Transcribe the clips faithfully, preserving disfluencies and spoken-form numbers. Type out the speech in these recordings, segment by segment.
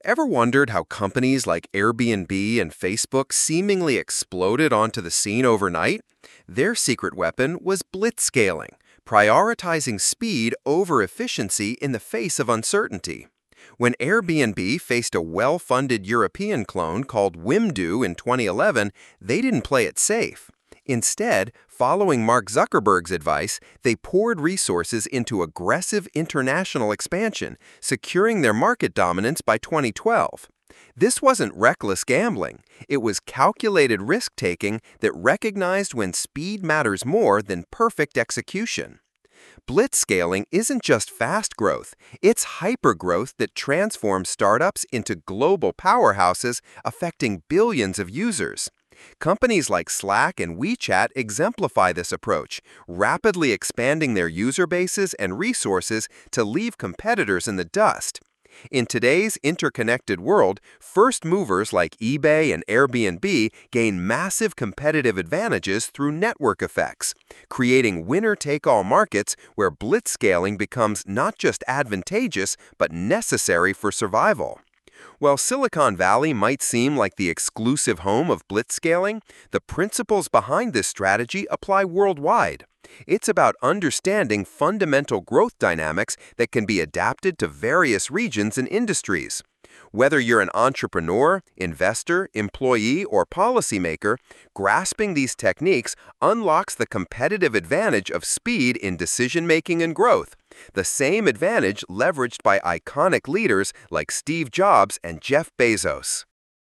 Ever wondered how companies like Airbnb and Facebook seemingly exploded onto the scene overnight? Their secret weapon was blitzscaling, prioritizing speed over efficiency in the face of uncertainty. When Airbnb faced a well-funded European clone called Wimdu in twenty eleven, they didn't play it safe. Instead, following Mark Zuckerberg's advice, they poured resources into aggressive international expansion, securing their market dominance by twenty twelve. This wasn't reckless gambling. It was calculated risk-taking that recognized when speed matters more than perfect execution. Blitzscaling isn't just fast growth, it's hypergrowth that transforms startups into global powerhouses affecting billions of users. Companies like Slack and WeChat exemplify this approach, rapidly expanding their user bases and resources to leave competitors in the dust. In today's interconnected world, first movers like eBay and Airbnb gain massive competitive advantages through network effects, creating winner-take-all markets where blitzscaling becomes not just advantageous but necessary for survival. While Silicon Valley might seem like the exclusive home of blitzscaling, the principles behind this strategy apply worldwide. It's about understanding fundamental growth dynamics that can be adapted to various regions and industries. Whether you're an entrepreneur, investor, employee, or policymaker, grasping these techniques unlocks the competitive advantage of speed in decision-making and growth, the same advantage leveraged by iconic leaders like Steve Jobs and Jeff Bezos.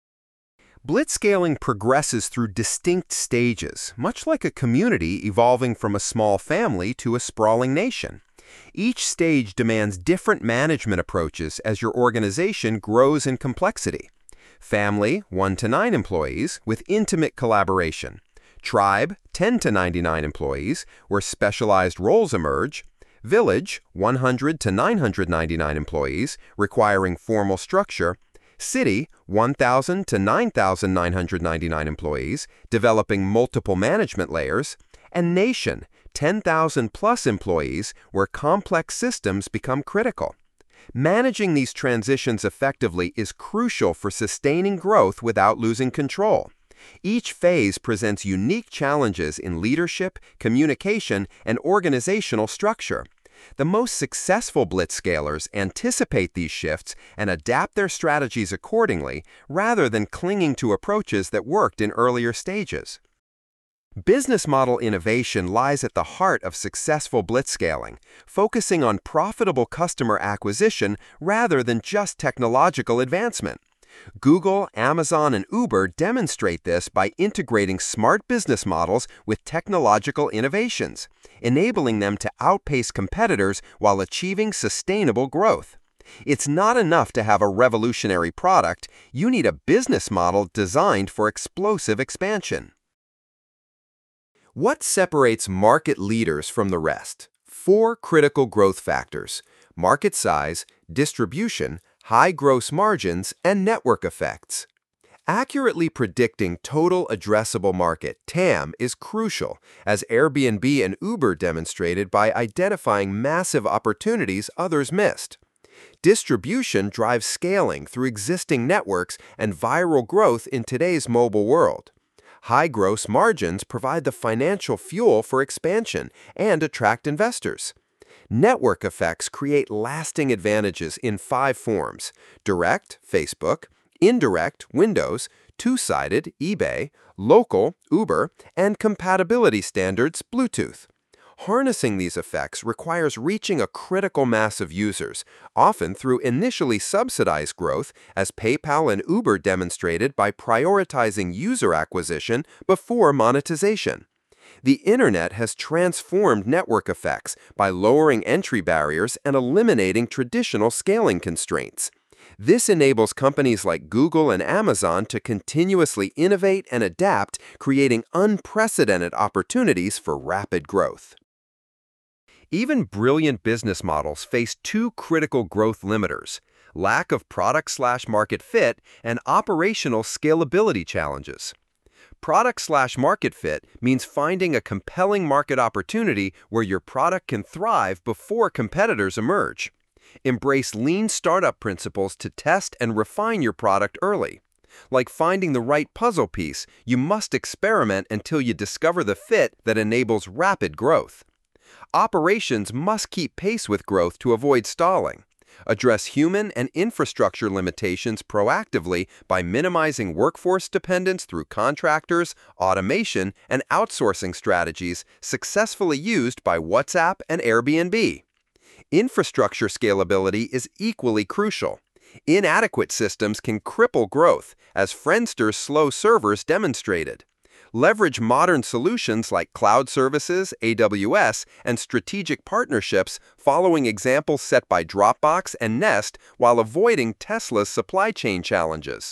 Blitzscaling progresses through distinct stages, much like a community evolving from a small family to a sprawling nation. Each stage demands different management approaches as your organization grows in complexity. Family, one to nine employees, with intimate collaboration. Tribe, ten to ninety-nine employees, where specialized roles emerge. Village, one hundred to nine hundred ninety-nine employees, requiring formal structure. City, one thousand to nine thousand nine hundred ninety-nine employees, developing multiple management layers. And nation, ten thousand plus employees, where complex systems become critical. Managing these transitions effectively is crucial for sustaining growth without losing control. Each phase presents unique challenges in leadership, communication, and organizational structure. The most successful blitzscalers anticipate these shifts and adapt their strategies accordingly, rather than clinging to approaches that worked in earlier stages. Business model innovation lies at the heart of successful blitzscaling, focusing on profitable customer acquisition rather than just technological advancement. Google, Amazon, and Uber demonstrate this by integrating smart business models with technological innovations, enabling them to outpace competitors while achieving sustainable growth. It's not enough to have a revolutionary product, you need a business model designed for explosive expansion. What separates market leaders from the rest? Four critical growth factors: market size, distribution, high gross margins, and network effects. Accurately predicting total addressable market, T A M, is crucial, as Airbnb and Uber demonstrated by identifying massive opportunities others missed. Distribution drives scaling through existing networks and viral growth in today's mobile world. High gross margins provide the financial fuel for expansion and attract investors. Network effects create lasting advantages in five forms: direct, Facebook; indirect, Windows; two-sided, eBay; local, Uber; and compatibility standards, Bluetooth. Harnessing these effects requires reaching a critical mass of users, often through initially subsidized growth, as PayPal and Uber demonstrated by prioritizing user acquisition before monetization. The Internet has transformed network effects by lowering entry barriers and eliminating traditional scaling constraints. This enables companies like Google and Amazon to continuously innovate and adapt, creating unprecedented opportunities for rapid growth. Even brilliant business models face two critical growth limiters: lack of product-slash-market fit and operational scalability challenges. Product-slash-market fit means finding a compelling market opportunity where your product can thrive before competitors emerge. Embrace lean startup principles to test and refine your product early. Like finding the right puzzle piece, you must experiment until you discover the fit that enables rapid growth. Operations must keep pace with growth to avoid stalling. Address human and infrastructure limitations proactively by minimizing workforce dependence through contractors, automation, and outsourcing strategies successfully used by WhatsApp and Airbnb. Infrastructure scalability is equally crucial. Inadequate systems can cripple growth, as Friendster's slow servers demonstrated. Leverage modern solutions like cloud services, A W S, and strategic partnerships following examples set by Dropbox and Nest while avoiding Tesla's supply chain challenges.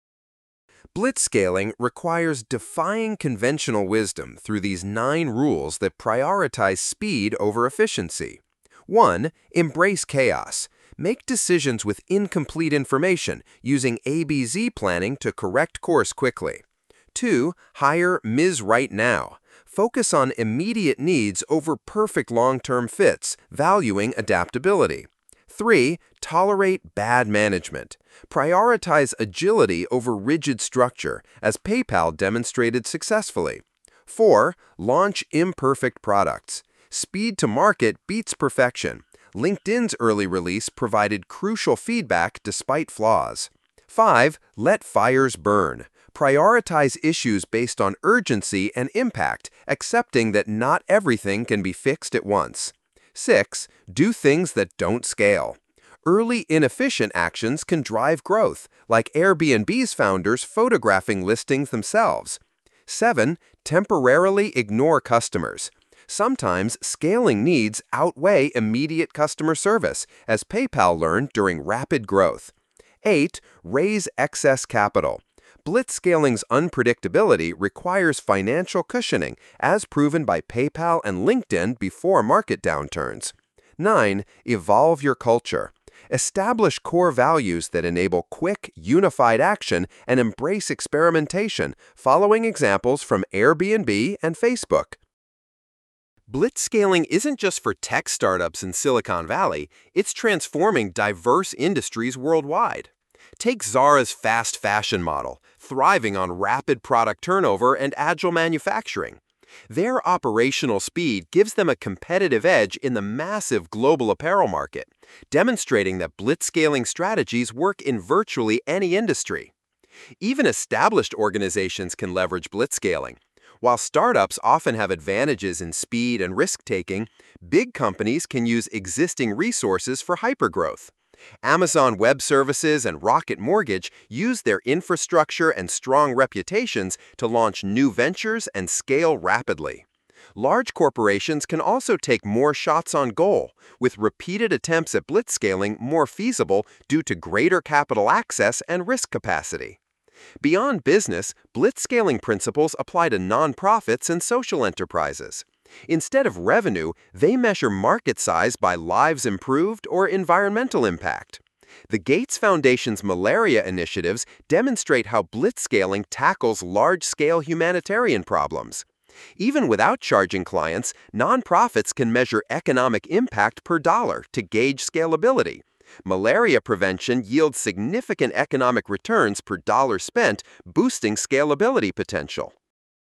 Blitzscaling requires defying conventional wisdom through these nine rules that prioritize speed over efficiency. one. Embrace chaos. Make decisions with incomplete information using A B Z planning to correct course quickly. two. Hire Miz Right Now. Focus on immediate needs over perfect long-term fits, valuing adaptability. three. Tolerate bad management. Prioritize agility over rigid structure, as PayPal demonstrated successfully. four. Launch imperfect products. Speed to market beats perfection. LinkedIn's early release provided crucial feedback despite flaws. five. Let fires burn. Prioritize issues based on urgency and impact, accepting that not everything can be fixed at once. six. Do things that don't scale. Early inefficient actions can drive growth, like Airbnb's founders photographing listings themselves. seven. Temporarily ignore customers. Sometimes scaling needs outweigh immediate customer service, as PayPal learned during rapid growth. eight. Raise excess capital. Blitzscaling's unpredictability requires financial cushioning, as proven by PayPal and LinkedIn before market downturns. nine. Evolve your culture. Establish core values that enable quick, unified action and embrace experimentation, following examples from Airbnb and Facebook. Blitzscaling isn't just for tech startups in Silicon Valley, it's transforming diverse industries worldwide. Take Zara's fast fashion model, thriving on rapid product turnover and agile manufacturing. Their operational speed gives them a competitive edge in the massive global apparel market, demonstrating that blitzscaling strategies work in virtually any industry. Even established organizations can leverage blitzscaling. While startups often have advantages in speed and risk-taking, big companies can use existing resources for hypergrowth. Amazon Web Services and Rocket Mortgage use their infrastructure and strong reputations to launch new ventures and scale rapidly. Large corporations can also take more shots on goal, with repeated attempts at blitzscaling more feasible due to greater capital access and risk capacity. Beyond business, blitzscaling principles apply to nonprofits and social enterprises. Instead of revenue, they measure market size by lives improved or environmental impact. The Gates Foundation's malaria initiatives demonstrate how blitzscaling tackles large-scale humanitarian problems. Even without charging clients, nonprofits can measure economic impact per dollar to gauge scalability. Malaria prevention yields significant economic returns per dollar spent, boosting scalability potential.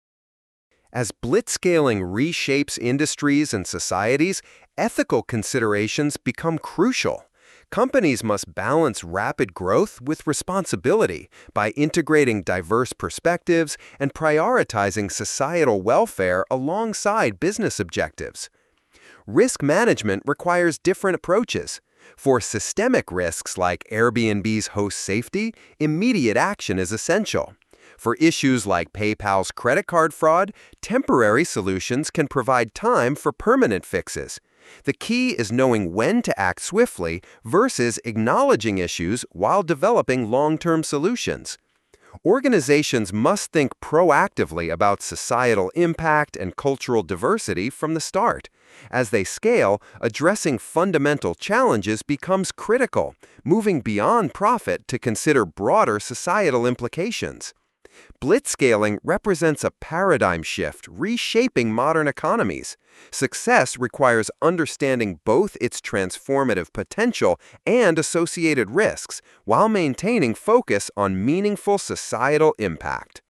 As blitzscaling reshapes industries and societies, ethical considerations become crucial. Companies must balance rapid growth with responsibility by integrating diverse perspectives and prioritizing societal welfare alongside business objectives. Risk management requires different approaches. For systemic risks like Airbnb's host safety, immediate action is essential. For issues like PayPal's credit card fraud, temporary solutions can provide time for permanent fixes. The key is knowing when to act swiftly versus acknowledging issues while developing long-term solutions. Organizations must think proactively about societal impact and cultural diversity from the start. As they scale, addressing fundamental challenges becomes critical, moving beyond profit to consider broader societal implications. Blitzscaling represents a paradigm shift, reshaping modern economies. Success requires understanding both its transformative potential and associated risks, while maintaining focus on meaningful societal impact.